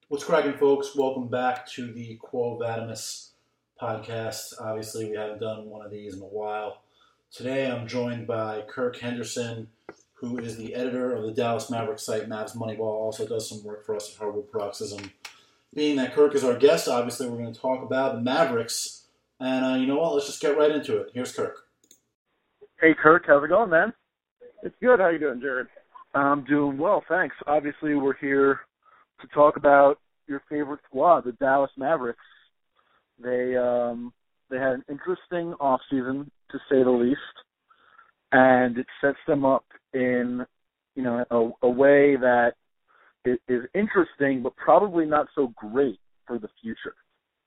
What's cracking, folks? Welcome back to the Quo Vadimus podcast. Obviously, we haven't done one of these in a while. Today, I'm joined by Kirk Henderson, who is the editor of the Dallas Mavericks site, Mavs Moneyball. Also does some work for us at Hardwood Paroxysm. Being that Kirk is our guest, obviously, we're going to talk about the Mavericks. And you know what? Let's just get right into it. Here's Kirk. Hey, Kirk, how's it going, man? It's good. How you doing, Jared? I'm doing well, thanks. Obviously, we're here to talk about your favorite squad, the Dallas Mavericks. They had an interesting offseason, to say the least, and it sets them up in a way that is interesting, but probably not so great for the future.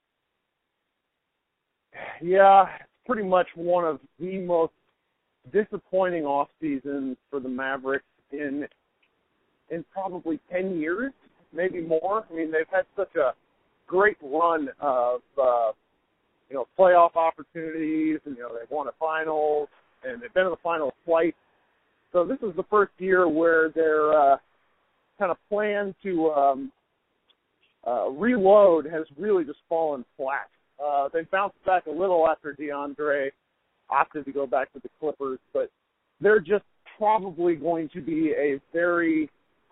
Yeah, it's pretty much one of the most disappointing off seasons for the Mavericks in probably 10 years, maybe more. I mean, they've had such a great run of playoff opportunities, and they've won a finals, and they've been in the finals twice. So this is the first year where their kind of plan to reload has really just fallen flat. They bounced back a little after DeAndre opted to go back to the Clippers, but they're just probably going to be a very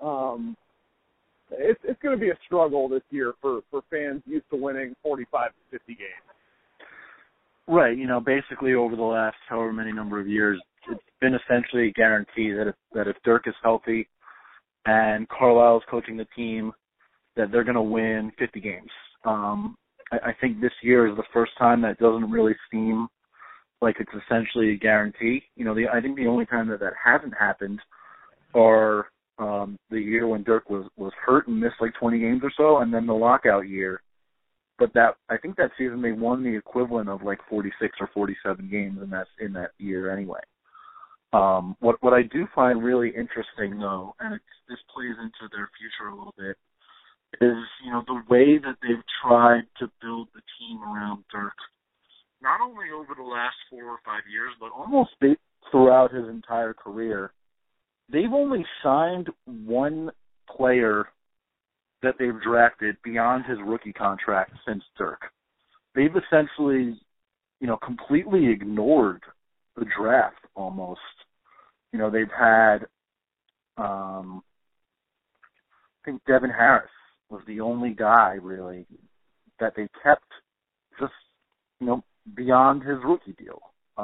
it's going to be a struggle this year for fans used to winning 45 to 50 games. Right, basically over the last however many number of years, it's been essentially a guarantee that if Dirk is healthy and Carlisle's coaching the team, that they're going to win 50 games. I think this year is the first time that doesn't really seem like it's essentially a guarantee. I think the only time that hasn't happened are the year when Dirk was hurt and missed like 20 games or so, and then the lockout year. But I think that season they won the equivalent of like 46 or 47 games in that year anyway. What I do find really interesting though, and this plays into their future a little bit, is the way that they've tried to build the team around Dirk, not only over the last 4 or 5 years, but almost throughout his entire career. They've only signed one player that they've drafted beyond his rookie contract since Dirk. They've essentially, completely ignored the draft almost. They've had, I think Devin Harris was the only guy really that they kept just, beyond his rookie deal.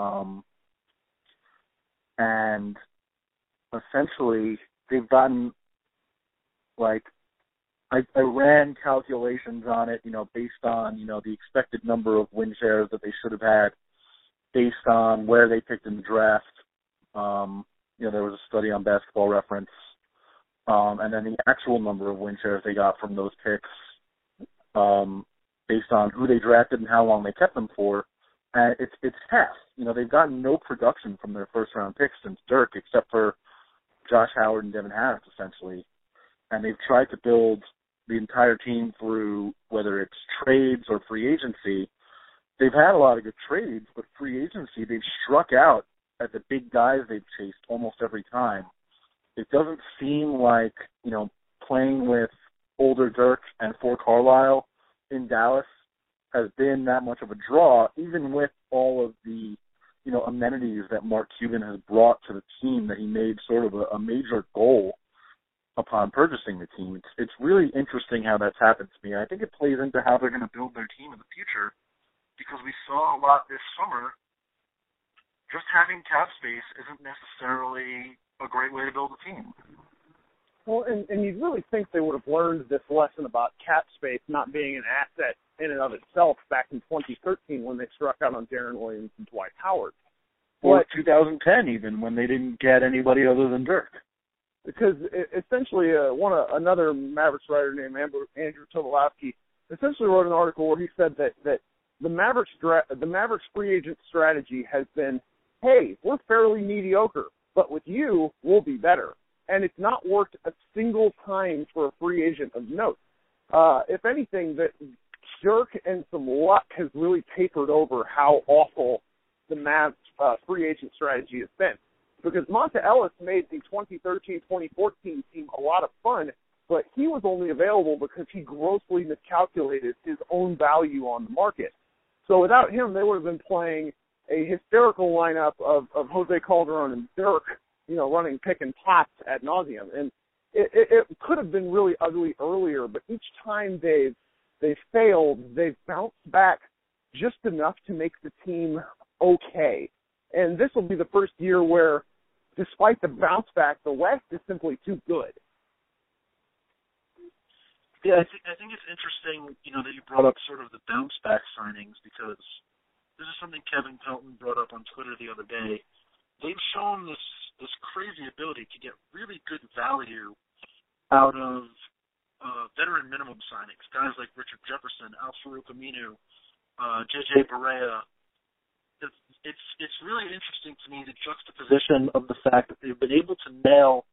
And essentially they've gotten I ran calculations on it, based on, the expected number of win shares that they should have had based on where they picked in the draft. There was a study on Basketball Reference, and then the actual number of win shares they got from those picks, based on who they drafted and how long they kept them for. And it's half. They've gotten no production from their first round picks since Dirk, except for Josh Howard and Devin Harris, essentially. And they've tried to build the entire team through, whether it's trades or free agency. They've had a lot of good trades, but free agency, they've struck out at the big guys they've chased almost every time. It doesn't seem like, playing with older Dirk and for Carlisle in Dallas has been that much of a draw, even with all of the, amenities that Mark Cuban has brought to the team that he made sort of a major goal upon purchasing the team. It's really interesting how that's happened to me. I think it plays into how they're going to build their team in the future, because we saw a lot this summer. Just having cap space isn't necessarily a great way to build a team. Well, and you'd really think they would have learned this lesson about cap space not being an asset in and of itself back in 2013 when they struck out on Deron Williams and Dwight Howard. Or 2010 even, when they didn't get anybody other than Dirk. Because essentially, another Mavericks writer named Andrew Tobolowsky essentially wrote an article where he said that the Mavericks free agent strategy has been, hey, we're fairly mediocre, but with you, we'll be better. And it's not worked a single time for a free agent of note. If anything, that Dirk and some luck has really papered over how awful the Mavs free agent strategy has been. Because Monta Ellis made the 2013-2014 team a lot of fun, but he was only available because he grossly miscalculated his own value on the market. So without him, they would have been playing a hysterical lineup of Jose Calderon and Dirk, running pick and pots ad nauseum. And it could have been really ugly earlier, but each time they've failed, they've bounced back just enough to make the team okay. And this will be the first year where, despite the bounce back, the West is simply too good. Yeah, I think it's interesting, that you brought up sort of the bounce back signings, because this is something Kevin Pelton brought up on Twitter the other day. They've shown this crazy ability to get really good value out of veteran minimum signings, guys like Richard Jefferson, Al-Farouq Aminu, J.J. Barea. It's really interesting to me, the juxtaposition of the fact that they've been able to nail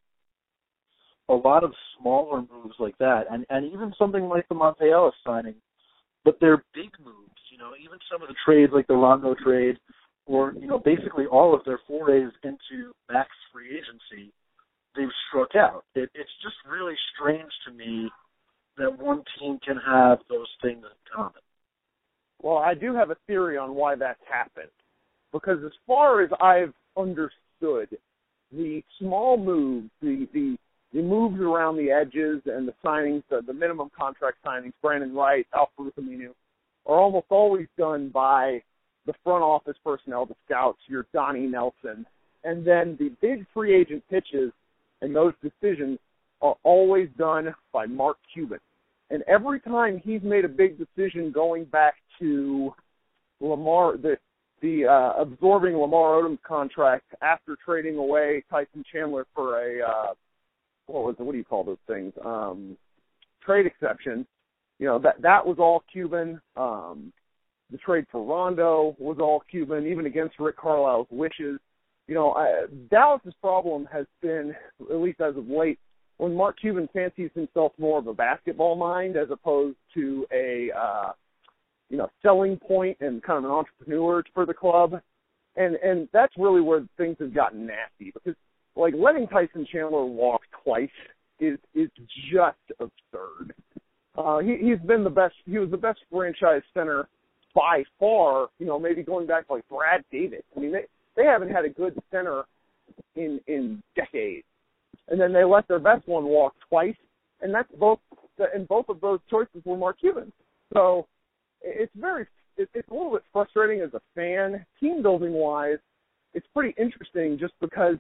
a lot of smaller moves like that, and even something like the Monte Ellis signing, but they're big moves. Even some of the trades like the Rondo trade, or basically all of their forays into max free agency, they've struck out. It's just really strange to me that one team can have those things in common. Well, I do have a theory on why that's happened, because as far as I've understood, the small moves, the moves around the edges and the signings, the minimum contract signings, Brandon Wright, Al-Farouq Aminu, are almost always done by the front office personnel, the scouts, your Donnie Nelson. And then the big free agent pitches and those decisions are always done by Mark Cuban. And every time he's made a big decision going back to Lamar, the absorbing Lamar Odom's contract after trading away Tyson Chandler for a what do you call those things? Trade exception. That was all Cuban. The trade for Rondo was all Cuban, even against Rick Carlisle's wishes. Dallas's problem has been, at least as of late, when Mark Cuban fancies himself more of a basketball mind as opposed to a selling point and kind of an entrepreneur for the club. And that's really where things have gotten nasty, because letting Tyson Chandler walk twice is just absurd. He's been the best. He was the best franchise center by far. Maybe going back to Brad Davis. I mean, they haven't had a good center in decades. And then they let their best one walk twice, and both of those choices were Mark Cuban. So it's a little bit frustrating as a fan. Team building wise, it's pretty interesting just because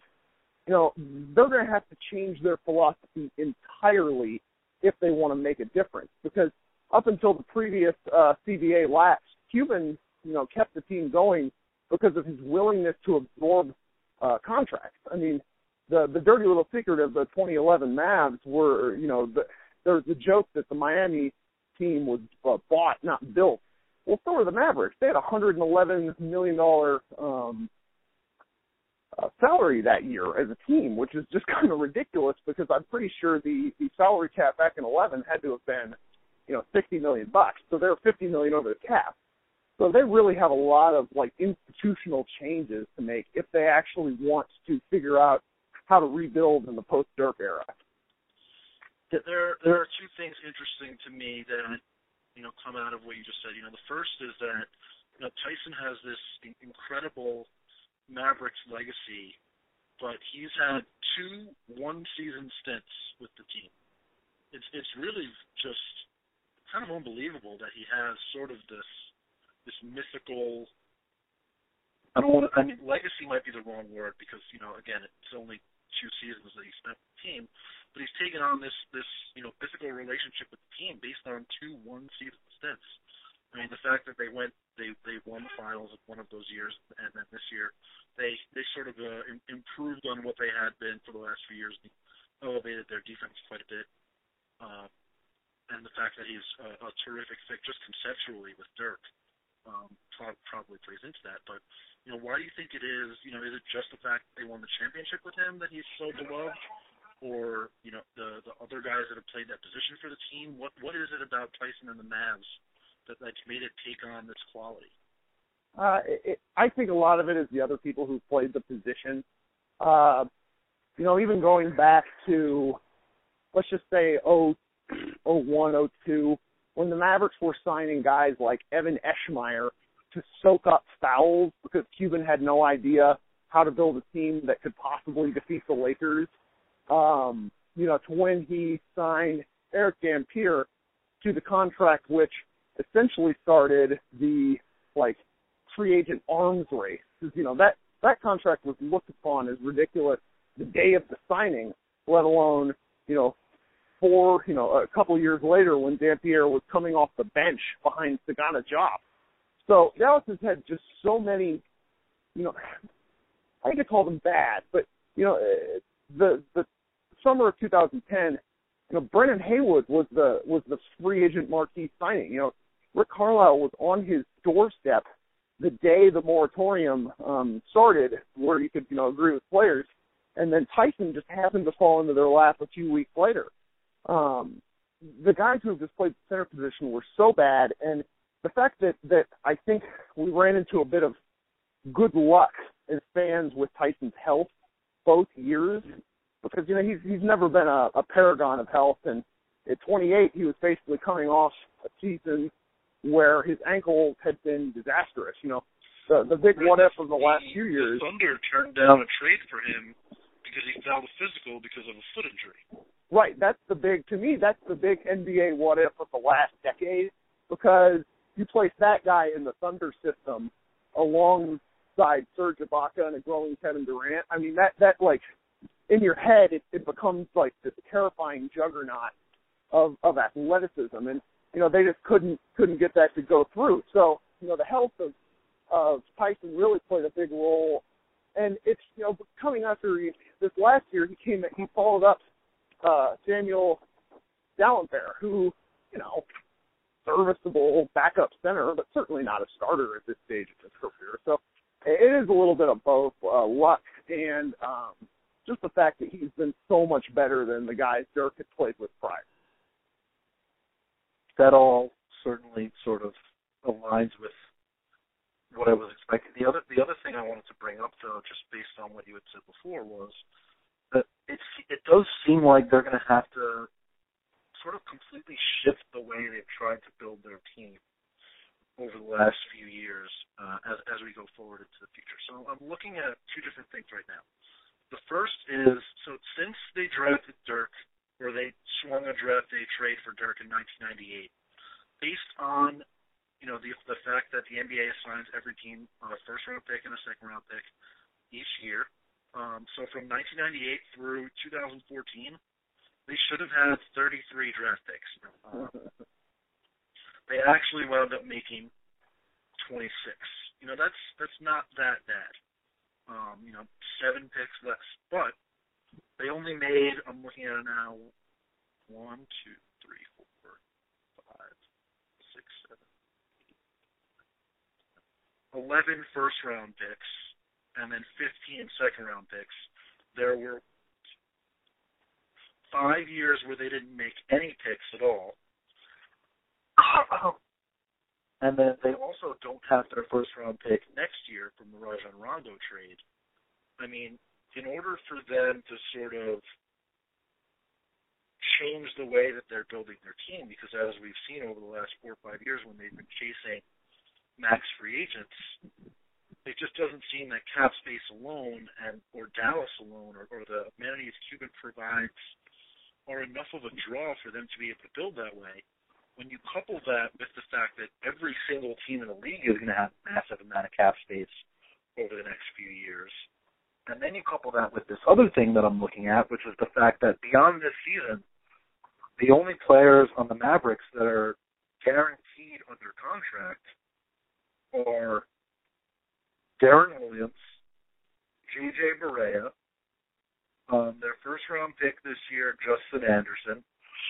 they're going to have to change their philosophy entirely if they want to make a difference. Because up until the previous CBA lapse, Cuban, kept the team going because of his willingness to absorb contracts. I mean, the dirty little secret of the 2011 Mavs were, there was a joke that the Miami team was bought, not built. Well, so were the Mavericks. They had a $111 million salary that year as a team, which is just kind of ridiculous because I'm pretty sure the salary cap back in 11 had to have been, $60 million. So they're $50 million over the cap. So they really have a lot of institutional changes to make if they actually want to figure out how to rebuild in the post-Dirk era. There are two things interesting to me that come out of what you just said. The first is that Tyson has this incredible Mavericks legacy, but he's had 2 one-season stints with the team. It's really just kind of unbelievable that he has sort of this mythical. Legacy might be the wrong word because again, it's only 2 seasons that he spent with the team, but he's taken on this mythical relationship with the team based on 2 one-season stints. I mean, the fact that they won the finals of one of those years, and then this year they sort of improved on what they had been for the last few years, elevated their defense quite a bit, and the fact that he's a terrific fit just conceptually with Dirk probably plays into that. But why do you think it is? Is it just the fact that they won the championship with him that he's so beloved, or the other guys that have played that position for the team? What is it about Tyson and the Mavs that's made it take on this quality? I think a lot of it is the other people who played the position. Even going back to let's just say 01, 02, when the Mavericks were signing guys like Evan Eschmeyer to soak up fouls because Cuban had no idea how to build a team that could possibly defeat the Lakers, to when he signed Eric Dampier to the contract which essentially started the, free agent arms race. That contract was looked upon as ridiculous the day of the signing, let alone, a couple of years later when Dampier was coming off the bench behind Sagana Diop. So Dallas has had just so many, I hate to call them bad, but, the summer of 2010, Brennan Haywood was the free agent marquee signing. Rick Carlisle was on his doorstep the day the moratorium started, where you could, agree with players, and then Tyson just happened to fall into their lap a few weeks later. The guys who have just played the center position were so bad, and the fact that I think we ran into a bit of good luck as fans with Tyson's health both years, because he's never been a paragon of health, and at 28 he was basically coming off a season where his ankle had been disastrous. The big what if of the last few years. The Thunder turned down a trade for him because he fell to physical because of a foot injury. Right, that's the big NBA what if of the last decade, because you place that guy in the Thunder system alongside Serge Ibaka and a growing Kevin Durant. I mean, that in your head, it becomes like this terrifying juggernaut of athleticism, and they just couldn't get that to go through. So the health of Tyson really played a big role, and it's coming after this last year he followed up Samuel Dallenberg, who serviceable backup center, but certainly not a starter at this stage of his career. So it is a little bit of both luck and just the fact that he's been so much better than the guys Dirk had played with prior. That all certainly sort of aligns with what I was expecting. The other thing I wanted to bring up, though, just based on what you had said before, was that it does seem like they're going to have to sort of completely shift the way they've tried to build their team over the last few years as we go forward into the future. So I'm looking at two different things right now. The first is, so since they drafted Dirk, or they swung a draft day trade for Dirk in 1998, based on the fact that the NBA assigns every team a first-round pick and a second-round pick each year. So from 1998 through 2014, they should have had 33 draft picks. They actually wound up making 26. That's not that bad. 7 picks less, but they only made, I'm looking at it now, 1, 2, 3, 4, 5, 6, 7, 11 first-round picks, and then 15 second-round picks. There were 5 years where they didn't make any picks at all. And then they also don't have their first-round pick next year from the Rajon Rondo trade. I mean, in order for them to sort of change the way that they're building their team, because as we've seen over the last 4 or 5 years when they've been chasing max free agents, it just doesn't seem that cap space alone or Dallas alone or the amenities Cuban provides are enough of a draw for them to be able to build that way. When you couple that with the fact that every single team in the league is going to have a massive amount of cap space over the next few years, and then you couple that with this other thing that I'm looking at, which is the fact that beyond this season, the only players on the Mavericks that are guaranteed under contract are Darren Williams, J.J. Barea, their first-round pick this year, Justin Anderson,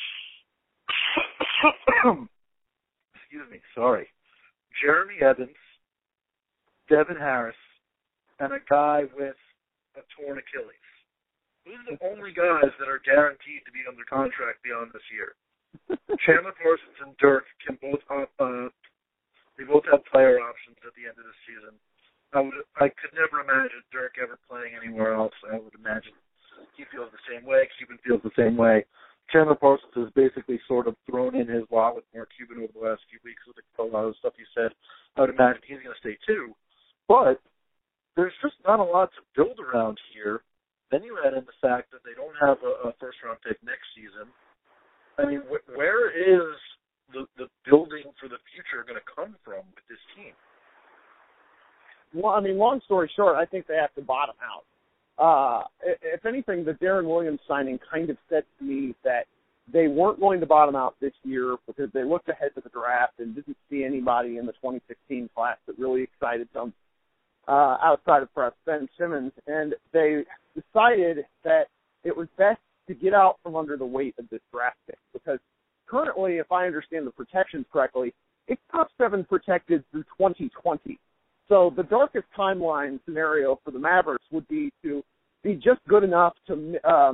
Jeremy Evans, Devin Harris, and a guy with a torn Achilles. Those are the only guys that are guaranteed to be under contract beyond this year. Chandler Parsons and Dirk can both have player options at the end of the season. I could never imagine Dirk ever playing anywhere else. I would imagine he feels the same way. Cuban feels the same way. Chandler Parsons has basically sort of thrown in his lot with Mark Cuban over the last few weeks with a lot of the stuff he said. I would imagine he's going to stay too. But there's just not a lot to build around here. Then you add in the fact that they don't have a first-round pick next season. I mean, where is the building for the future going to come from with this team? Well, I mean, long story short, I think they have to bottom out. If anything, the Darren Williams signing kind of said to me that they weren't going to bottom out this year because they looked ahead to the draft and didn't see anybody in the 2016 class that really excited them outside of perhaps Ben Simmons. And they decided that it was best to get out from under the weight of this draft pick because currently, if I understand the protections correctly, it's top 7 protected through 2020. So the darkest timeline scenario for the Mavericks would be to be just good enough to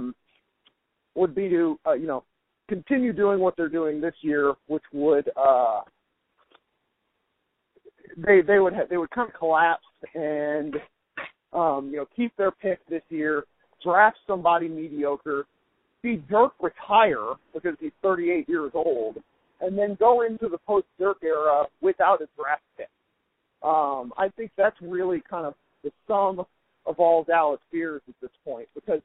continue doing what they're doing this year, which would they would kind of collapse and keep their pick this year, draft somebody mediocre, see Dirk retire because he's 38 years old, and then go into the post-Dirk era without a draft pick. I think that's really kind of the sum of all Dallas fears at this point because,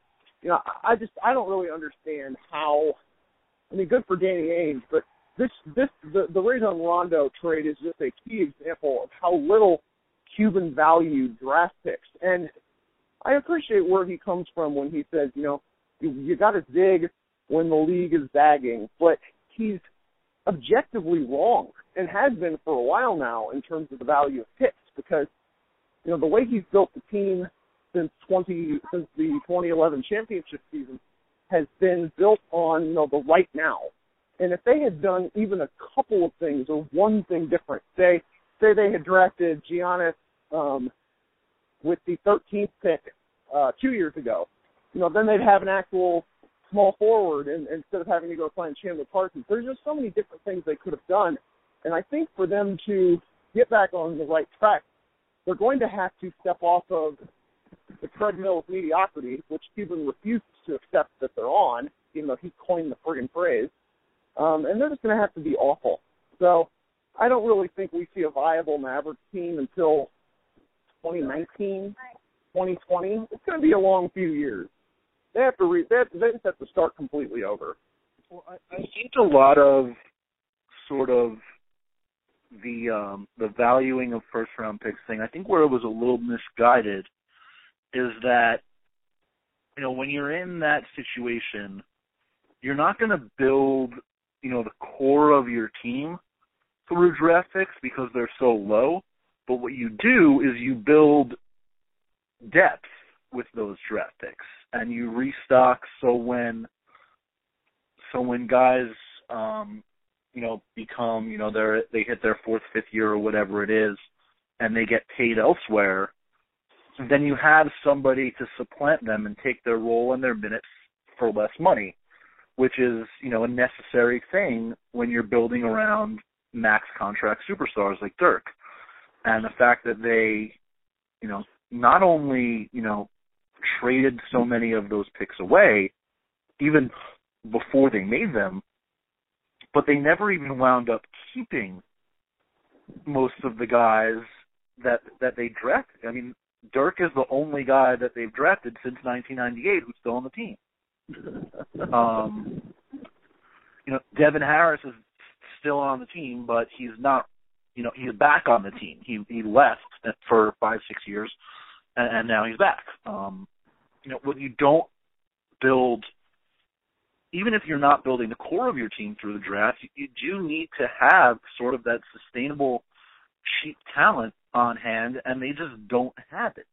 I don't really understand how. I mean, good for Danny Ainge, but the Rajon Rondo trade is just a key example of how little Cuban valued draft picks. And I appreciate where he comes from when he says, you got to zig when the league is zagging, but he's objectively wrong and has been for a while now in terms of the value of picks because, the way he's built the team since the 2011 championship season has been built on, the right now. And if they had done even a couple of things or one thing different, say they had drafted Giannis with the 13th pick 2 years ago, then they'd have an actual small forward and instead of having to go find Chandler Parsons. There's just so many different things they could have done. And I think for them to get back on the right track, they're going to have to step off of the treadmill of mediocrity, which Cuban refuses to accept that they're on, even though he coined the friggin' phrase. And they're just going to have to be awful. So I don't really think we see a viable Mavericks team until 2019, 2020. It's going to be a long few years. They just have to start completely over. Well, I think a lot of sort of the valuing of first round picks thing, I think where it was a little misguided is that, when you're in that situation, you're not going to build, the core of your team through draft picks because they're so low. But what you do is you build depth with those draft picks and you restock so when guys become, they hit their 4th, 5th year or whatever it is and they get paid elsewhere, then you have somebody to supplant them and take their role and their minutes for less money, which is, a necessary thing when you're building around max contract superstars like Dirk. And the fact that they, not only, traded so many of those picks away, even before they made them, but they never even wound up keeping most of the guys that they drafted. I mean, Dirk is the only guy that they've drafted since 1998 who's still on the team. Devin Harris is still on the team, but he's not, he's back on the team. He left for 5-6 years, and now he's back. When you don't build, even if you're not building the core of your team through the draft, you do need to have sort of that sustainable, cheap talent on hand, and they just don't have it.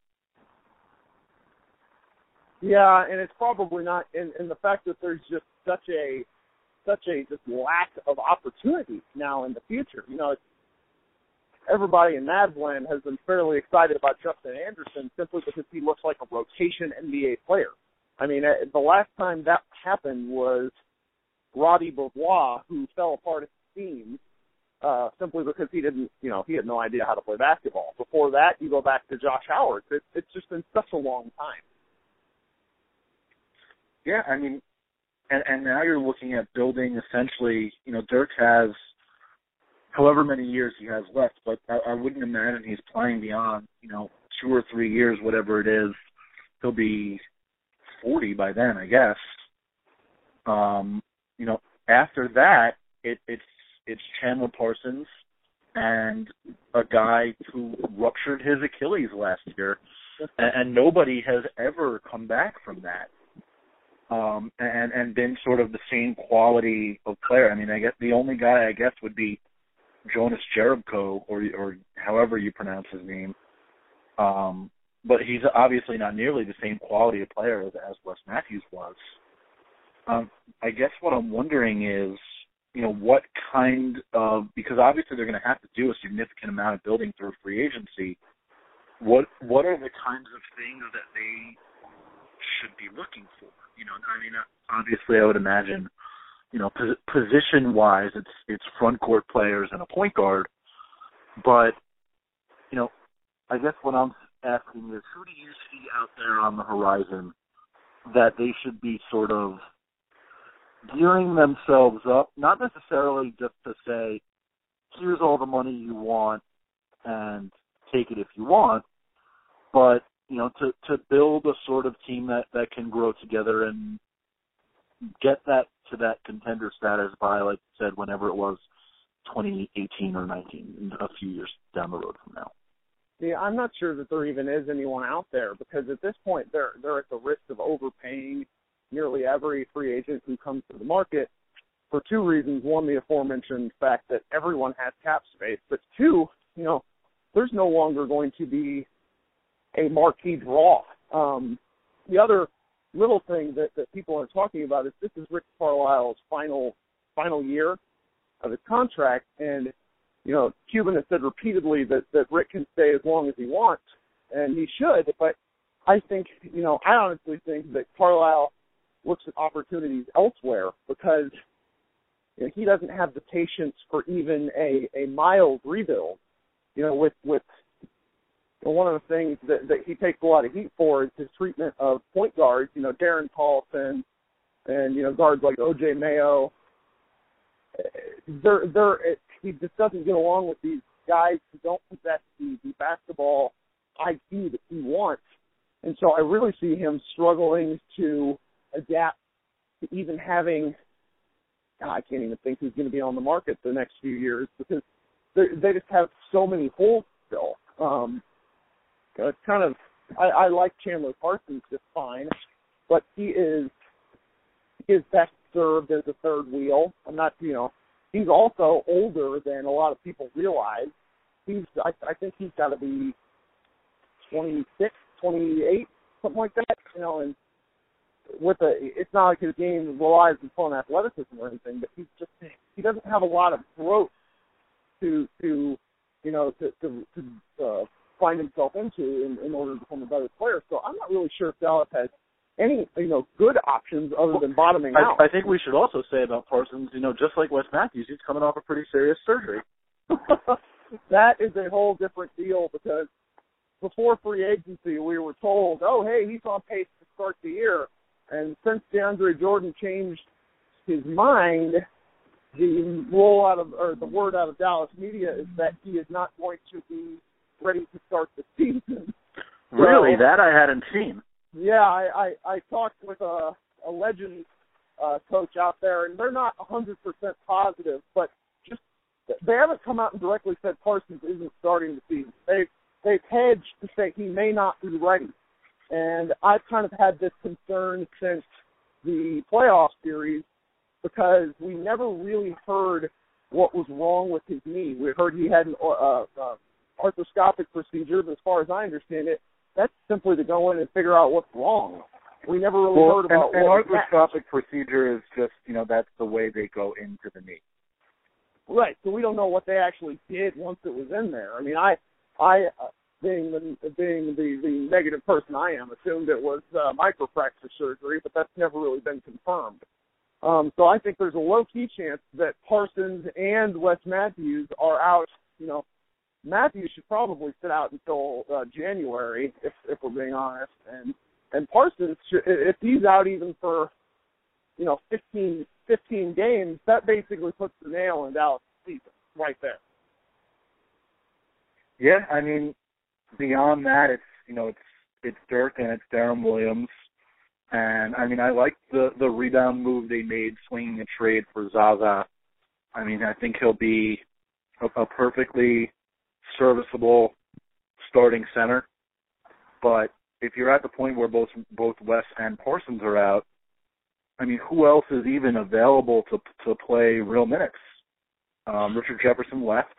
Yeah, and it's probably not, and the fact that there's just such a just lack of opportunity now in the future. Everybody in Mavsland has been fairly excited about Justin Anderson simply because he looks like a rotation NBA player. I mean, the last time that happened was Roddy Beaubois, who fell apart at the seams simply because he didn't, he had no idea how to play basketball. Before that, you go back to Josh Howard. It's just been such a long time. Yeah, I mean, And now you're looking at building essentially, Dirk has however many years he has left, but I wouldn't imagine he's playing beyond, 2 or 3 years, whatever it is. He'll be 40 by then, I guess. After that, it's Chandler Parsons and a guy who ruptured his Achilles last year, and nobody has ever come back from that. And been sort of the same quality of player. I mean, I guess the only guy would be Jonas Jerebko, or however you pronounce his name. But he's obviously not nearly the same quality of player as Wes Matthews was. I guess what I'm wondering is, what kind of, because obviously they're going to have to do a significant amount of building through free agency. What are the kinds of things that they should be looking for? Obviously I would imagine, position-wise, it's front court players and a point guard. But, I guess what I'm asking is, who do you see out there on the horizon that they should be sort of gearing themselves up, not necessarily just to say, here's all the money you want and take it if you want, but, to build a sort of team that can grow together and get that to that contender status by, like you said, whenever it was 2018 or 19, a few years down the road from now. Yeah, I'm not sure that there even is anyone out there, because at this point they're at the risk of overpaying nearly every free agent who comes to the market for two reasons. One, the aforementioned fact that everyone has cap space, but two, there's no longer going to be a marquee draw. The other little thing that people are talking about is this is Rick Carlisle's final year of his contract, and Cuban has said repeatedly that Rick can stay as long as he wants, and he should. But I think, I honestly think that Carlisle looks at opportunities elsewhere, because he doesn't have the patience for even a mild rebuild. With one of the things that he takes a lot of heat for is his treatment of point guards, Darren Collison and, guards like O.J. Mayo. He just doesn't get along with these guys who don't possess the basketball IQ that he wants. And so I really see him struggling to adapt to even having, I can't even think who's going to be on the market the next few years, because they just have so many holes still. It's kind of, I like Chandler Parsons just fine, but he is best served as a third wheel. I'm not, he's also older than a lot of people realize. I think he's got to be 26, 28, something like that, and it's not like his game relies on athleticism or anything, but he doesn't have a lot of growth to find himself into in order to become a better player. So I'm not really sure if Dallas has any, good options other than bottoming out. I think we should also say about Parsons, just like Wes Matthews, he's coming off a pretty serious surgery. That is a whole different deal, because before free agency we were told, oh, hey, he's on pace to start the year. And since DeAndre Jordan changed his mind, the word out of Dallas media is that he is not going to be ready to start the season. Really? So, that I hadn't seen. Yeah, I talked with a legend coach out there, and they're not 100% positive, but just they haven't come out and directly said Parsons isn't starting the season. They've hedged to say he may not be ready. And I've kind of had this concern since the playoff series, because we never really heard what was wrong with his knee. We heard he had an arthroscopic procedure, but as far as I understand it, that's simply to go in and figure out what's wrong. We never really heard about an arthroscopic procedure is just, that's the way they go into the knee. Right, so we don't know what they actually did once it was in there. I mean, I being the negative person I am, assumed it was microfracture surgery, but that's never really been confirmed. So I think there's a low-key chance that Parsons and Wes Matthews are out. Matthews should probably sit out until January, if we're being honest. And Parsons, if he's out even for 15 games, that basically puts the nail in Dallas' season right there. Yeah, I mean, beyond that, it's Dirk and it's Darren Williams. And, I mean, I like the rebound move they made, swinging a trade for Zaza. I mean, I think he'll be a perfectly serviceable starting center. But if you're at the point where both Wes and Parsons are out, I mean, who else is even available to play real minutes? Richard Jefferson left.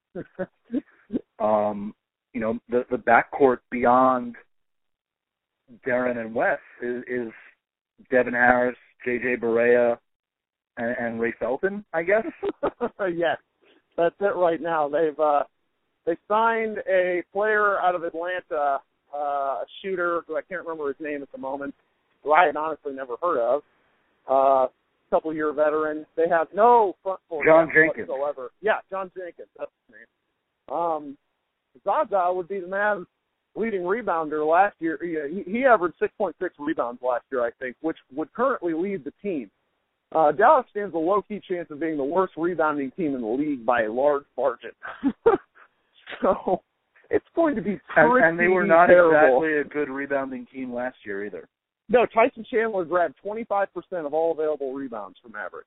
The backcourt beyond Darren and Wes is Devin Harris, J.J. Barea, and Ray Felton, I guess. Yes, that's it right now. They signed a player out of Atlanta, a shooter who I can't remember his name at the moment, who I had honestly never heard of. Couple-year veteran. They have no front court John Jenkins whatsoever. Yeah, John Jenkins. That's his name. Zaza would be the man's leading rebounder last year. He averaged 6.6 rebounds last year, I think, which would currently lead the team. Dallas stands a low-key chance of being the worst rebounding team in the league by a large margin. So it's going to be pretty and they were not terrible. exactly a good rebounding team last year either. No, Tyson Chandler grabbed 25% of all available rebounds for Maverick.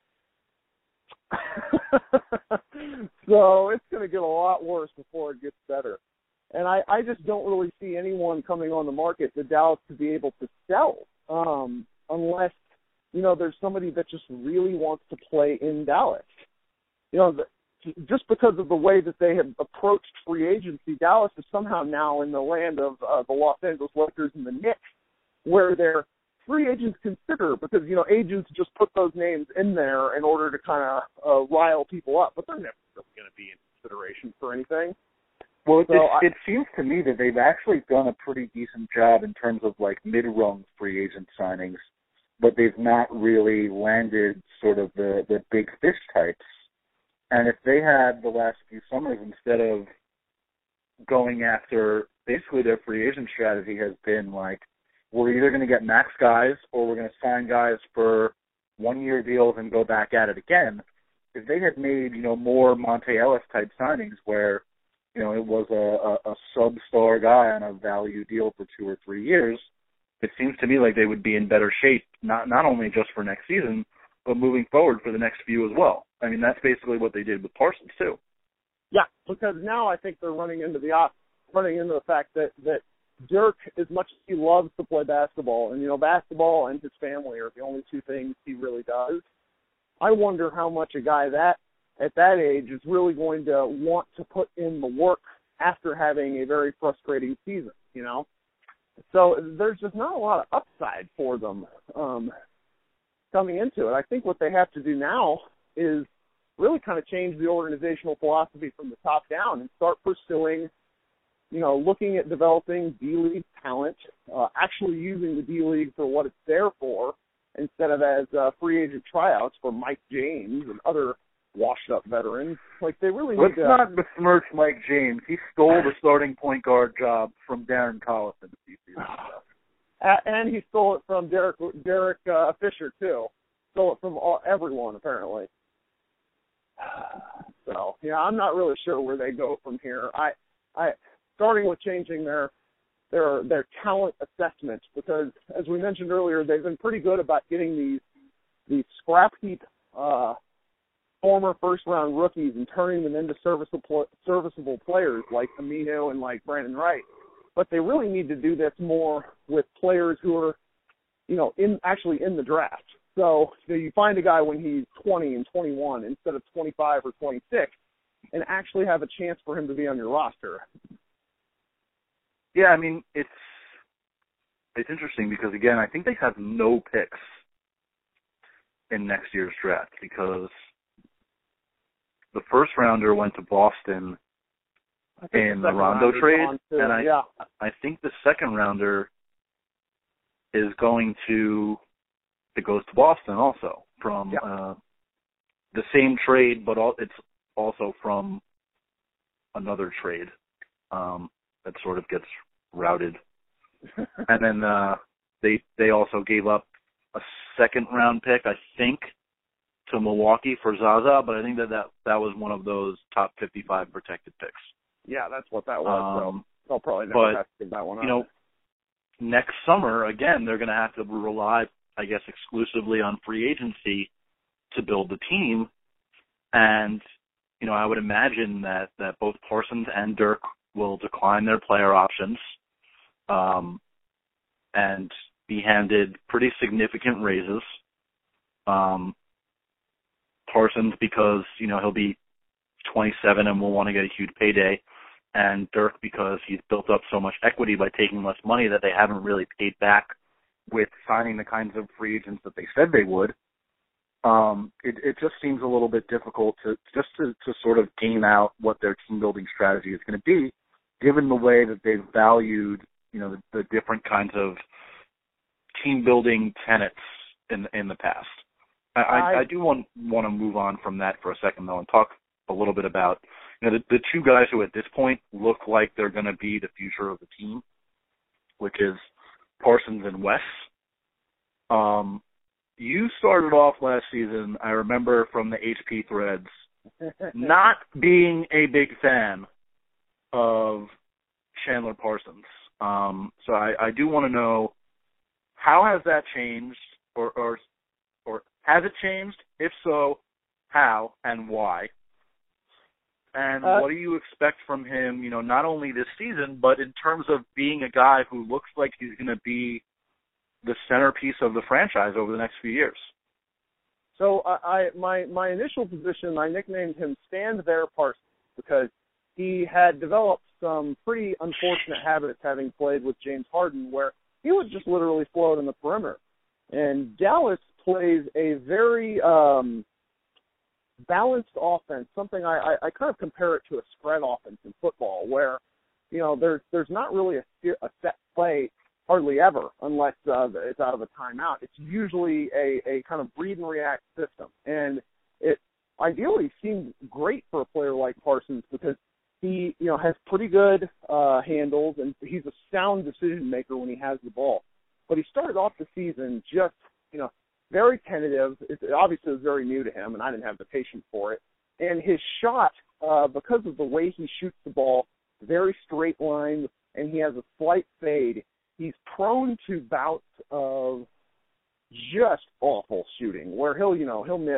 So it's going to get a lot worse before it gets better. And I just don't really see anyone coming on the market that Dallas could be able to sell unless, there's somebody that just really wants to play in Dallas. Just because of the way that they have approached free agency, Dallas is somehow now in the land of the Los Angeles Lakers and the Knicks, where they're free agents consider, because, agents just put those names in there in order to kind of rile people up, but they're never really going to be in consideration for anything. Well, it seems to me that they've actually done a pretty decent job in terms of, mid-rung free agent signings, but they've not really landed sort of the big fish types. And if they had the last few summers, instead of going after, basically their free agent strategy has been we're either going to get max guys or we're going to sign guys for one-year deals and go back at it again. If they had made, more Monte Ellis type signings where, it was a sub-star guy on a value deal for 2 or 3 years, it seems to me like they would be in better shape, not only just for next season, but moving forward for the next few as well. I mean, that's basically what they did with Parsons too. Yeah, because now I think they're running into the fact that Dirk, as much as he loves to play basketball, and basketball and his family are the only two things he really does, I wonder how much a guy at that age is really going to want to put in the work after having a very frustrating season, So there's just not a lot of upside for them coming into it. I think what they have to do now is really kind of change the organizational philosophy from the top down and start pursuing, looking at developing D-League talent, actually using the D-League for what it's there for, instead of as free agent tryouts for Mike James and other washed-up veterans. They really need to... Let's not besmirch Mike James. He stole the starting point guard job from Darren Collison a few seasons ago. And he stole it from Derek Fisher, too. Stole it from everyone, apparently. So, I'm not really sure where they go from here. I starting with changing their talent assessment, because, as we mentioned earlier, they've been pretty good about getting these scrap heap former first-round rookies and turning them into serviceable players like Aminu and like Brandon Wright. But they really need to do this more with players who are, actually in the draft. So you find a guy when he's 20 and 21 instead of 25 or 26 and actually have a chance for him to be on your roster. Yeah, I mean, it's interesting because, again, I think they have no picks in next year's draft because the first rounder went to Boston in the Rondo trade, and I think the second rounder goes to Boston also from the same trade, but it's also from another trade that sort of gets routed. And then they also gave up a second-round pick, I think, to Milwaukee for Zaza, but I think that was one of those top 55 protected picks. Yeah, that's what that was. So I'll probably never have to give that one up. You know, next summer, again, they're going to have to rely, I guess, exclusively on free agency to build the team. And, you know, I would imagine that both Parsons and Dirk will decline their player options and be handed pretty significant raises. Parsons because, you know, he'll be 27 and will want to get a huge payday, and Dirk because he's built up so much equity by taking less money that they haven't really paid back with signing the kinds of free agents that they said they would. It just seems a little bit difficult to sort of game out what their team building strategy is going to be, given the way that they've valued, you know, the different kinds of team building tenets in the past. I do want to move on from that for a second, though, and talk a little bit about, you know, the two guys who at this point look like they're going to be the future of the team, which is Parsons and Wes. You started off last season, I remember from the HP threads, not being a big fan of Chandler Parsons. So I do want to know, how has that changed, or has it changed? If so, how and why? And what do you expect from him, you know, not only this season, but in terms of being a guy who looks like he's going to be the centerpiece of the franchise over the next few years? So my initial position, I nicknamed him Stand There Parsons because he had developed some pretty unfortunate habits having played with James Harden, where he would just literally float in the perimeter. And Dallas plays a very balanced offense, something I kind of compare it to a spread offense in football, where, you know, there's not really a set play hardly ever unless it's out of a timeout. It's usually a kind of read and react system. And it ideally seemed great for a player like Parsons because he, you know, has pretty good handles, and he's a sound decision maker when he has the ball. But he started off the season just, you know, very tentative. It obviously was very new to him, and I didn't have the patience for it. And his shot, because of the way he shoots the ball, very straight line, and he has a slight fade, he's prone to bouts of just awful shooting, where he'll miss,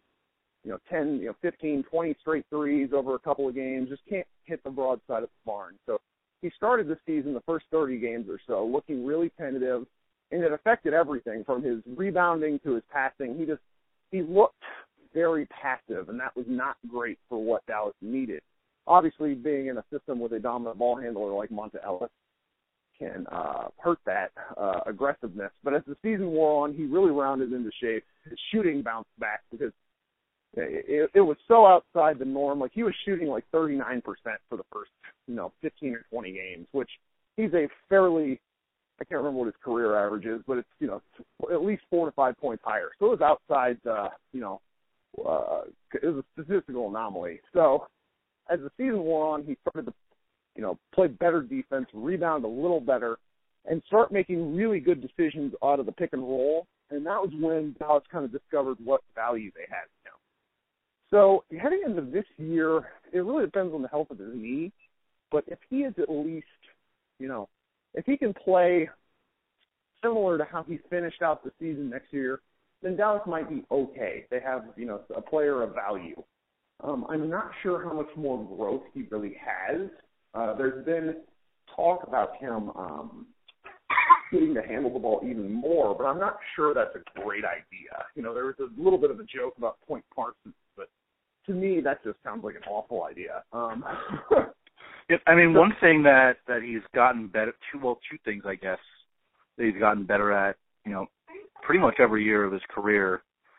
10, 15, 20 straight threes over a couple of games, just can't hit the broadside of the barn. So he started the season, the first 30 games or so, looking really tentative, and it affected everything from his rebounding to his passing. He looked very passive, and that was not great for what Dallas needed. Obviously, being in a system with a dominant ball handler like Monta Ellis can hurt that aggressiveness. But as the season wore on, he really rounded into shape. His shooting bounced back because it was so outside the norm. Like, he was shooting like 39% for the first, 15 or 20 games, which he's a fairly, I can't remember what his career average is, but it's, at least 4 to 5 points higher. So it was outside, it was a statistical anomaly. So as the season wore on, he started to, play better defense, rebound a little better, and start making really good decisions out of the pick and roll. And that was when Dallas kind of discovered what value they had in him. So heading into this year, it really depends on the health of his knee. But if he is at least, if he can play similar to how he finished out the season next year, then Dallas might be okay. They have, a player of value. I'm not sure how much more growth he really has. There's been talk about him getting to handle the ball even more, but I'm not sure that's a great idea. There was a little bit of a joke about Point Parsons, but to me, that just sounds like an awful idea. One thing that he's gotten better, two things, I guess, that he's gotten better at, pretty much every year of his career,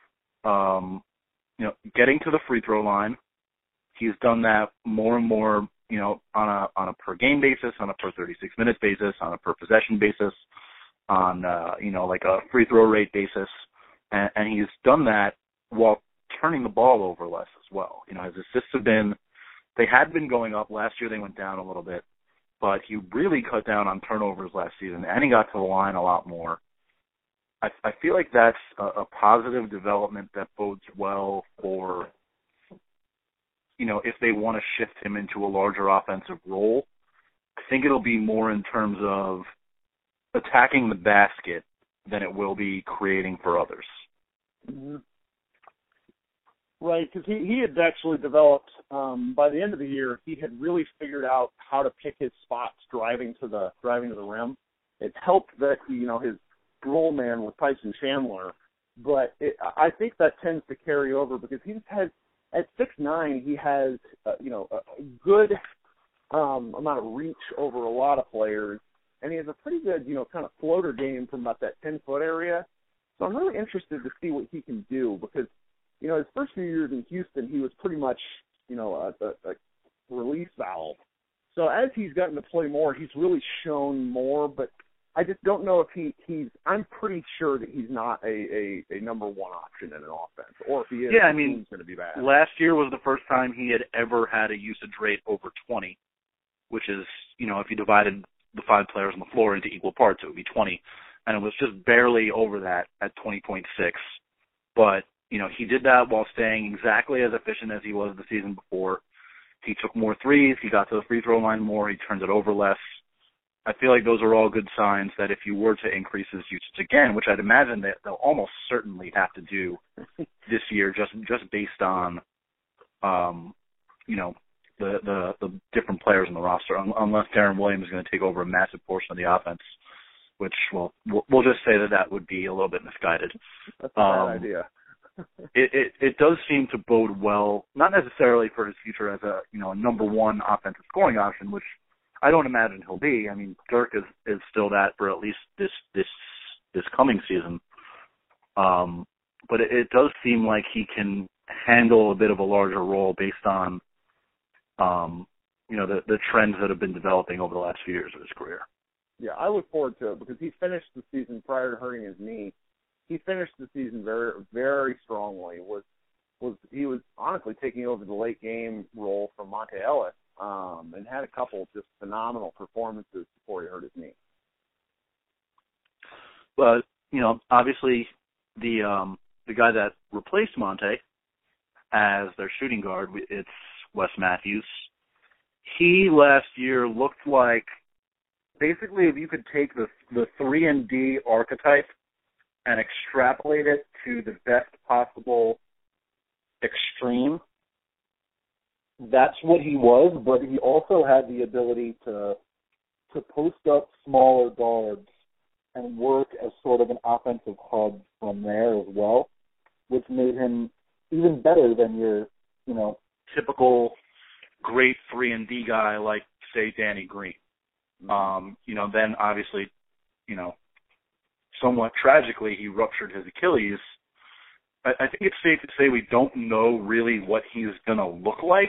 getting to the free throw line. He's done that more and more, on a per game basis, on a per 36 minutes basis, on a per possession basis, on, like a free throw rate basis. And he's done that while turning the ball over less as well. His assists they had been going up. Last year they went down a little bit, but he really cut down on turnovers last season, and he got to the line a lot more. I feel like that's a positive development that bodes well for, if they want to shift him into a larger offensive role. I think it'll be more in terms of attacking the basket than it will be creating for others. Mm-hmm. Right, because he had actually developed, by the end of the year, he had really figured out how to pick his spots driving to the rim. It helped that, his role man was Tyson Chandler, but I think that tends to carry over because at 6'9", he has, a good amount of reach over a lot of players, and he has a pretty good, kind of floater game from about that 10-foot area. So I'm really interested to see what he can do because, his first few years in Houston, he was pretty much, a release valve. So as he's gotten to play more, he's really shown more, but I just don't know if he's – I'm pretty sure that he's not a number one option in an offense, or if he is, yeah, he's going to be bad. Last year was the first time he had ever had a usage rate over 20, which is, if you divided the 5 players on the floor into equal parts, it would be 20. And it was just barely over that at 20.6. But, he did that while staying exactly as efficient as he was the season before. He took more threes. He got to the free throw line more. He turned it over less. I feel like those are all good signs that if you were to increase his usage again, which I'd imagine that they'll almost certainly have to do this year just based on, the different players in the roster, unless Darren Williams is going to take over a massive portion of the offense, which we'll just say that would be a little bit misguided. That's a bad idea. It does seem to bode well, not necessarily for his future as a number one offensive scoring option, which I don't imagine he'll be. I mean, Dirk is still that for at least this coming season. But it does seem like he can handle a bit of a larger role based on the trends that have been developing over the last few years of his career. Yeah, I look forward to it because he finished the season prior to hurting his knee. He finished the season very, very strongly. He was honestly taking over the late game role from Monte Ellis, and had a couple just phenomenal performances before he hurt his knee. But obviously the guy that replaced Monte as their shooting guard, it's Wes Matthews. He last year looked like basically if you could take the 3-and-D archetype and extrapolate it to the best possible extreme, that's what he was, but he also had the ability to post up smaller guards and work as sort of an offensive hub from there as well, which made him even better than your, typical great 3-and-D guy like, say, Danny Green. Then obviously, somewhat tragically, he ruptured his Achilles. I think it's safe to say we don't know really what he's going to look like,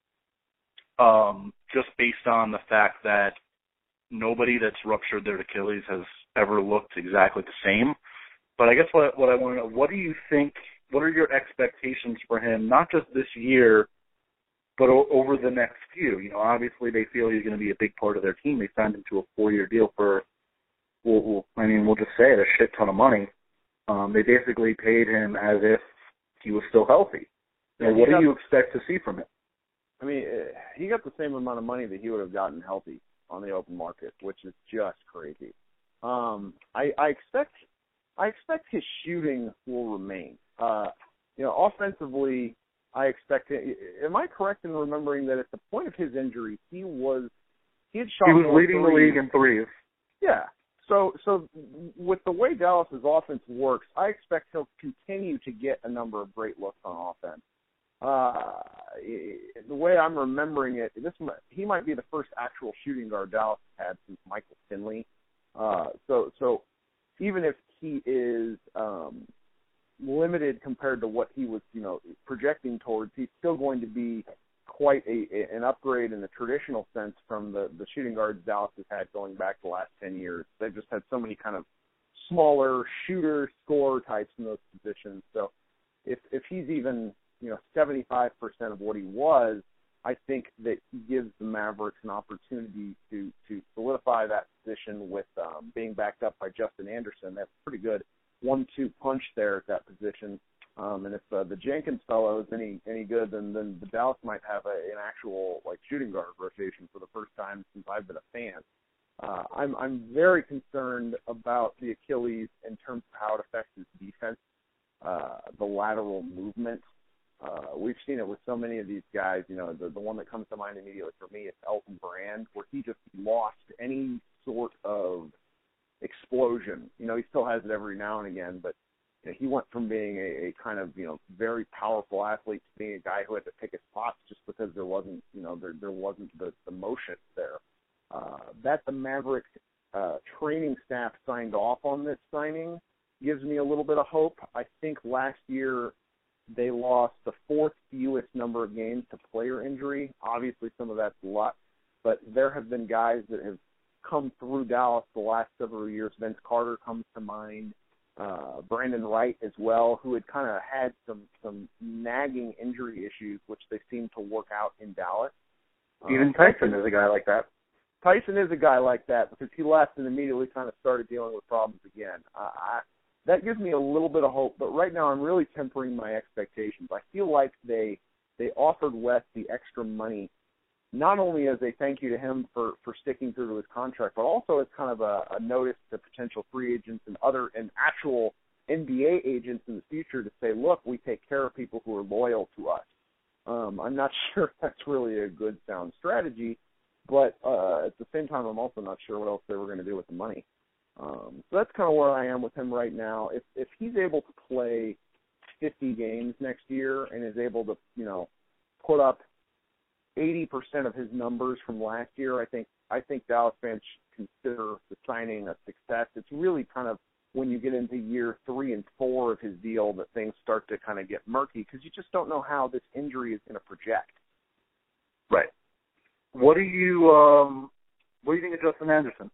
just based on the fact that nobody that's ruptured their Achilles has ever looked exactly the same. But I guess what I want to know, what do you think, what are your expectations for him, not just this year, but over the next few? Obviously they feel he's going to be a big part of their team. They signed him to a 4-year deal for, we'll just say it, a shit ton of money. They basically paid him as if he was still healthy. What do you expect to see from him? I mean, he got the same amount of money that he would have gotten healthy on the open market, which is just crazy. I expect his shooting will remain. Offensively, I expect it. Am I correct in remembering that at the point of his injury, he had shot? He was leading the league in threes. Yeah. So with the way Dallas's offense works, I expect he'll continue to get a number of great looks on offense. The way I'm remembering it, he might be the first actual shooting guard Dallas had since Michael Finley. So even if he is limited compared to what he was, projecting towards, he's still going to be quite an upgrade in the traditional sense from the shooting guards Dallas has had going back the last 10 years. They've just had so many kind of smaller shooter, scorer types in those positions. So if he's even, 75% of what he was, I think that he gives the Mavericks an opportunity to solidify that position with being backed up by Justin Anderson. That's pretty good 1-2 punch there at that position. And if the Jenkins fellow is any good, then the Dallas might have an actual like shooting guard rotation for the first time since I've been a fan. I'm very concerned about the Achilles in terms of how it affects his defense, the lateral movement. We've seen it with so many of these guys. You know, the one that comes to mind immediately for me is Elton Brand, where he just lost any sort of explosion. You know, he still has it every now and again, but you know, he went from being a kind of, you know, very powerful athlete to being a guy who had to pick his spots just because there wasn't, you know, there wasn't the motion there. That the Mavericks training staff signed off on this signing gives me a little bit of hope. I think last year they lost the fourth fewest number of games to player injury. Obviously, some of that's luck, but there have been guys that have come through Dallas the last several years. Vince Carter comes to mind. Brandon Wright as well, who had kind of had some nagging injury issues, which they seem to work out in Dallas. Even Tyson is a guy like that. Tyson is a guy like that because he left and immediately kind of started dealing with problems again. That gives me a little bit of hope, but right now I'm really tempering my expectations. I feel like they offered West the extra money, not only as a thank you to him for sticking through to his contract, but also as kind of a notice to potential free agents and actual NBA agents in the future to say, look, we take care of people who are loyal to us. I'm not sure that's really a good sound strategy, but at the same time, I'm also not sure what else they were going to do with the money. So that's kind of where I am with him right now. If he's able to play 50 games next year and is able to, you know, put up 80% of his numbers from last year, I think Dallas fans should consider the signing a success. It's really kind of when you get into year 3 and 4 of his deal that things start to kind of get murky because you just don't know how this injury is going to project. Right. What do you think of Justin Anderson?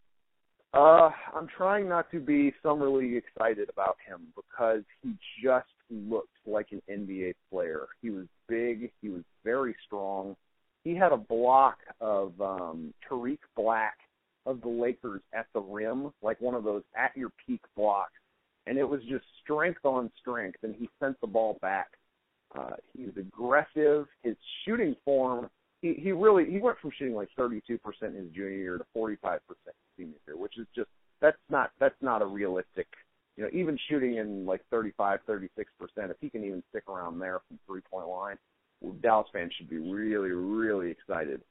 I'm trying not to be summarily excited about him because he just looked like an NBA player. He was big. He was very strong. He had a block of Tariq Black of the Lakers at the rim, like one of those at-your-peak blocks. And it was just strength on strength, and he sent the ball back. He was aggressive. His shooting form, he went from shooting like 32% his junior year to 45% senior year, which is just, that's not a realistic, you know, even shooting in like 35, 36%, if he can even stick around there from three-point line, well, Dallas fans should be really, really excited.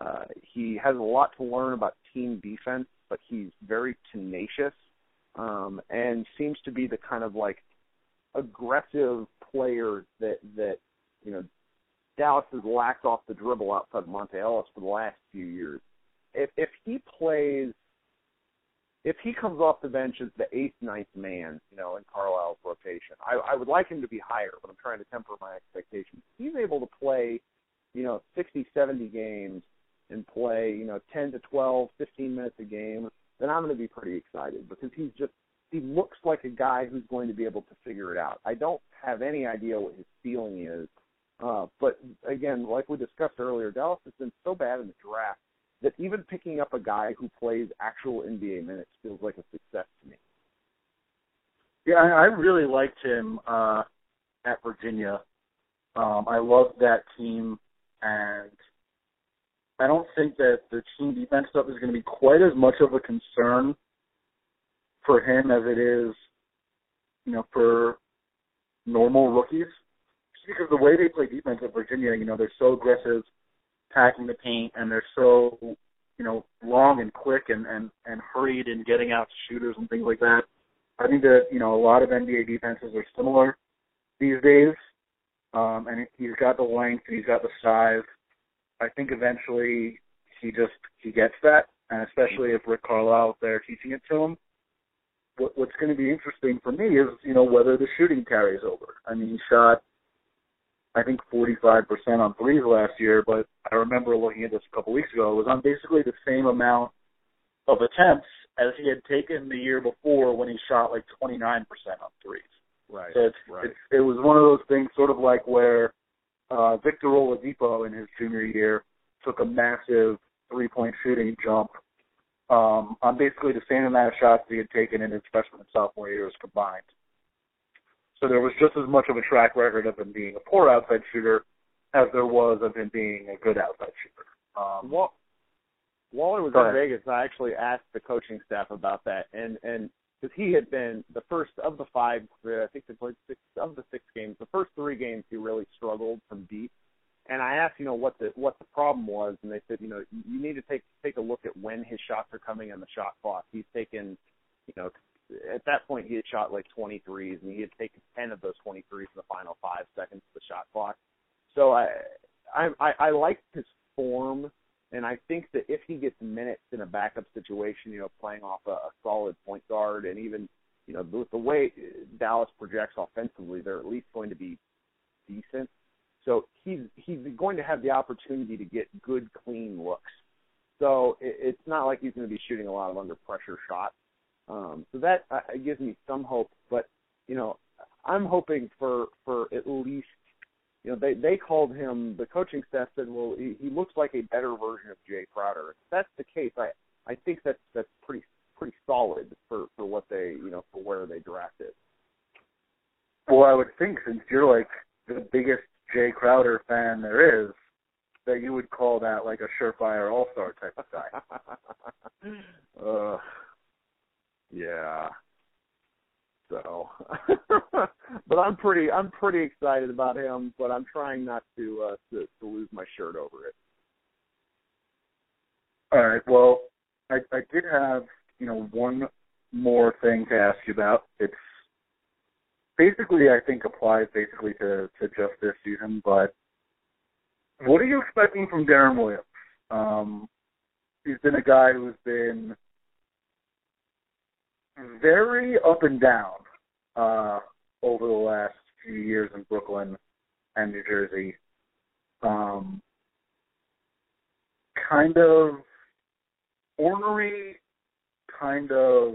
He has a lot to learn about team defense, but he's very tenacious and seems to be the kind of like aggressive player that you know, Dallas has lacked off the dribble outside Monte Ellis for the last few years. If he comes off the bench as the 8th, 9th man, you know, in Carlisle's rotation, I would like him to be higher, but I'm trying to temper my expectations. If he's able to play, you know, 60, 70 games and play, you know, 10 to 12, 15 minutes a game, then I'm going to be pretty excited because he looks like a guy who's going to be able to figure it out. I don't have any idea what his ceiling is. But, again, like we discussed earlier, Dallas has been so bad in the draft that even picking up a guy who plays actual NBA minutes feels like a success to me. Yeah, I really liked him at Virginia. I loved that team, and I don't think that the team defense stuff is going to be quite as much of a concern for him as it is, you know, for normal rookies. Because the way they play defense at Virginia, you know, they're so aggressive, packing the paint, and they're so, you know, long and quick and hurried in getting out to shooters and things like that. I think that, you know, a lot of NBA defenses are similar these days. And he's got the length, he's got the size. I think eventually he gets that, and especially if Rick Carlisle is there teaching it to him. What's going to be interesting for me is, you know, whether the shooting carries over. I mean, he shot, I think, 45% on threes last year, but I remember looking at this a couple weeks ago. It was on basically the same amount of attempts as he had taken the year before when he shot like 29% on threes. Right. So it was one of those things sort of like where Victor Oladipo in his junior year took a massive three-point shooting jump on basically the same amount of shots he had taken in his freshman and sophomore years combined. So there was just as much of a track record of him being a poor outside shooter as there was of him being a good outside shooter. While I was in Vegas, I actually asked the coaching staff about that, and because he had been the first of the 5, I think they played 6 of the 6 games. The first 3 games he really struggled from deep, and I asked, what the problem was, and they said, you need to take a look at when his shots are coming on the shot clock. He's taken, at that point he had shot like 23s, and he had taken 10 of those 23s in the final 5 seconds of the shot clock. So I liked his form. And I think that if he gets minutes in a backup situation, playing off a solid point guard, and even, with the way Dallas projects offensively, they're at least going to be decent. So he's going to have the opportunity to get good, clean looks. So it's not like he's going to be shooting a lot of under pressure shots. So that gives me some hope. But, I'm hoping for at least, they called him, the coaching staff said, well, he looks like a better version of Jay Crowder. If that's the case, I think that's pretty solid for what they, for where they drafted. Well, I would think, since you're like the biggest Jay Crowder fan there is, that you would call that like a surefire all-star type of guy. Yeah. So, but I'm pretty excited about him. But I'm trying not to lose my shirt over it. All right. Well, I did have one more thing to ask you about. It's basically, I think, applies basically to just this season. But what are you expecting from Deron Williams? He's been a guy who's been very up and down over the last few years in Brooklyn and New Jersey. Kind of ornery, kind of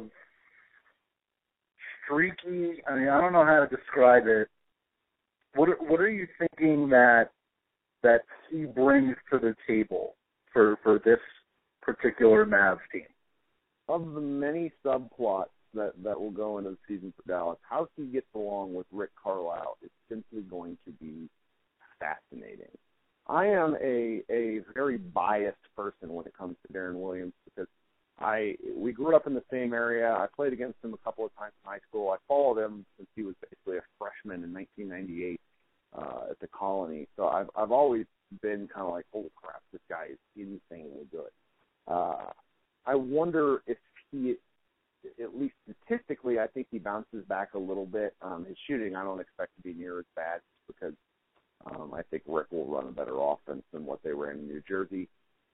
streaky. I mean, I don't know how to describe it. What are you thinking that he brings to the table for this particular Mavs team? Of the many subplots that will go into the season for Dallas, how he gets along with Rick Carlisle is simply going to be fascinating. I am a very biased person when it comes to Deron Williams because we grew up in the same area. I played against him a couple of times in high school. I followed him since he was basically a freshman in 1998 at the Colony. So I've always been kind of like, holy crap, this guy is insanely good. I wonder if he, at least statistically, I think he bounces back a little bit. His shooting, I don't expect to be near as bad because I think Rick will run a better offense than what they ran in New Jersey.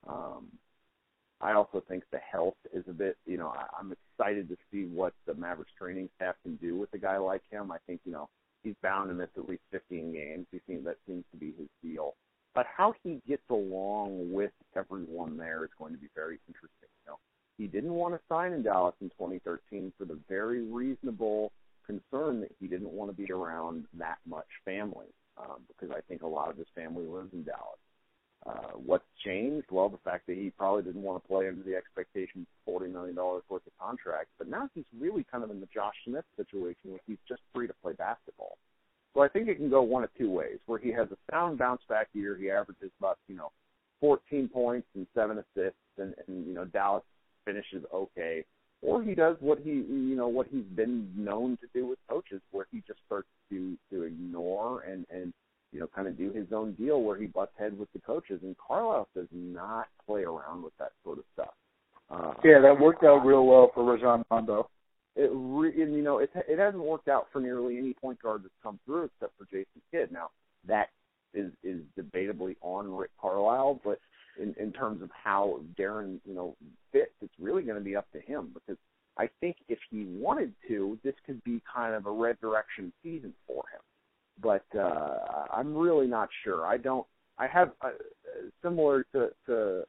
I also think the health is a bit, I'm excited to see what the Mavericks training staff can do with a guy like him. I think, he's bound to miss at least 15 games. That seems to be his deal. But how he gets along with everyone there is going to be very interesting. He didn't want to sign in Dallas in 2013 for the very reasonable concern that he didn't want to be around that much family because I think a lot of his family lives in Dallas. What's changed? Well, the fact that he probably didn't want to play under the expectations of $40 million worth of contract. But now he's really kind of in the Josh Smith situation where he's just free to play basketball. So I think it can go one of two ways, where he has a sound bounce-back year. He averages about, 14 points and 7 assists, and Dallas finishes okay. Or he does what he's been known to do with coaches, where he just starts to ignore and kind of do his own deal where he butts heads with the coaches. And Carlisle does not play around with that sort of stuff. That worked out real well for Rajon Rondo. It hasn't worked out for nearly any point guard that's come through except for Jason Kidd. Now, that is debatably on Rick Carlisle, but in terms of how Deron, fits, it's really going to be up to him because I think if he wanted to, this could be kind of a resurrection season for him. But I'm really not sure. I have similar to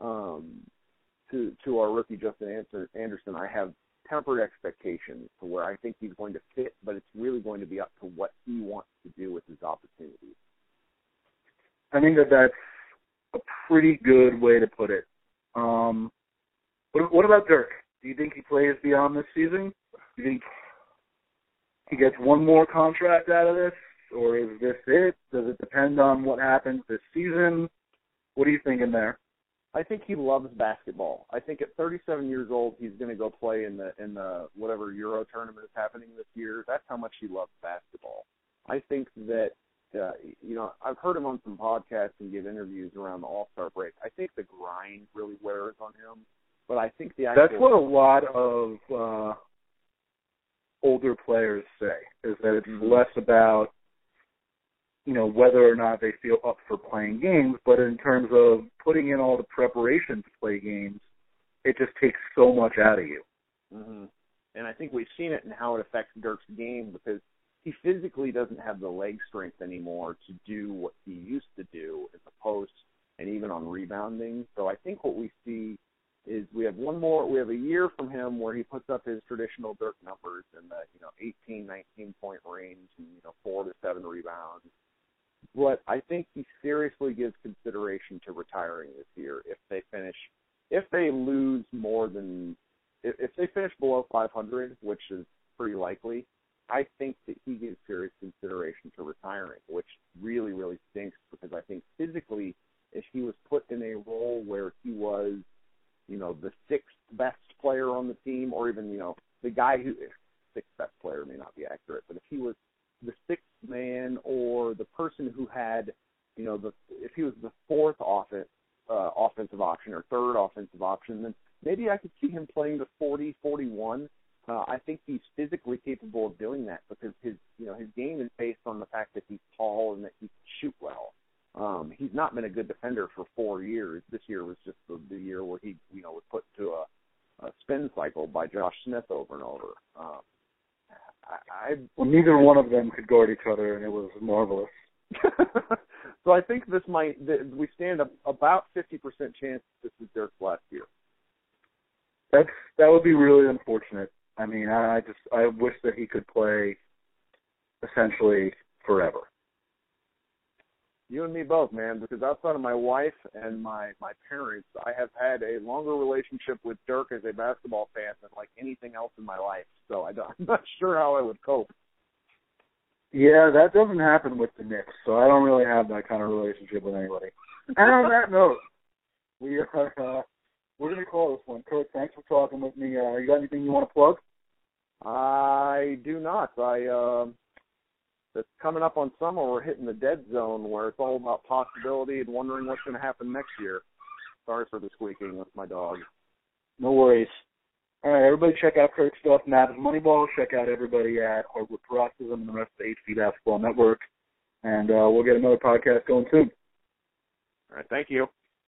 our rookie Justin Anderson. I have tempered expectations to where I think he's going to fit, but it's really going to be up to what he wants to do with his opportunities. I think that's a pretty good way to put it. What about Dirk? Do you think he plays beyond this season? Do you think he gets one more contract out of this, or is this it? Does it depend on what happens this season? What are you thinking there? I think he loves basketball. I think at 37 years old, he's going to go play in the whatever Euro tournament is happening this year. That's how much he loves basketball. I think that, I've heard him on some podcasts and give interviews around the All-Star break. I think the grind really wears on him. But I think the actual... That's what a lot of older players say, is that it's less about, whether or not they feel up for playing games, but in terms of putting in all the preparation to play games, it just takes so much out of you. Mm-hmm. And I think we've seen it in how it affects Dirk's game, because he physically doesn't have the leg strength anymore to do what he used to do at the post and even on rebounding. So I think what we see is we have a year from him where he puts up his traditional Dirk numbers in the 18, 19 point range and 4 to 7 rebounds. But I think he seriously gives consideration to retiring this year if they finish below 500, which is pretty likely. I think that he gives serious consideration to retiring, which really, really stinks, because I think physically, if he was put in a role where he was, the sixth best player on the team, or even, the guy who, sixth best player may not be accurate, but if he was the sixth man, or the person who had, if he was the fourth offensive option or third offensive option, then maybe I could see him playing the 40, 41. I think he's physically capable of doing that, because his game is based on the fact that he's tall and that he can shoot well. He's not been a good defender for 4 years. This year was just the year where he, was put to a spin cycle by Josh Smith over and over. Well, neither one of them could guard each other, and it was marvelous. So I think we stand about 50% chance this is Dirk's last year. That would be really unfortunate. I mean, I wish that he could play essentially forever. You and me both, man, because outside of my wife and my parents, I have had a longer relationship with Dirk as a basketball fan than like anything else in my life. So I'm not sure how I would cope. Yeah, that doesn't happen with the Knicks, so I don't really have that kind of relationship with anybody. And on that note, we're going to call this one. Kurt, thanks for talking with me. You got anything you want to plug? I do not. It's coming up on summer. We're hitting the dead zone where it's all about possibility and wondering what's going to happen next year. Sorry for the squeaking with my dog. No worries. All right, everybody check out Kurt's stuff, Mavs Moneyball. Check out everybody at Hardwood Paroxysm and the rest of the HC Basketball Network. And we'll get another podcast going soon. All right, thank you.